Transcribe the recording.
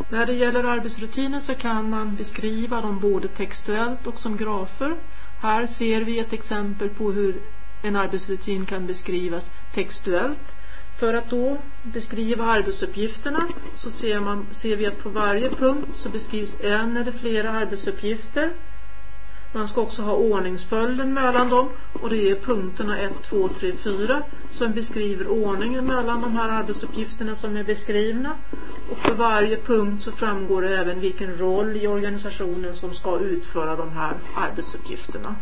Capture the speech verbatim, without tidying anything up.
När det gäller arbetsrutiner så kan man beskriva dem både textuellt och som grafer. Här ser vi ett exempel på hur en arbetsrutin kan beskrivas textuellt. För att då beskriva arbetsuppgifterna så ser, man, ser vi att på varje punkt så beskrivs en eller flera arbetsuppgifter. Man ska också ha ordningsföljden mellan dem, och det är punkterna ett, två, tre, fyra som beskriver ordningen mellan de här arbetsuppgifterna som är beskrivna. Och för varje punkt så framgår det även vilken roll i organisationen som ska utföra de här arbetsuppgifterna.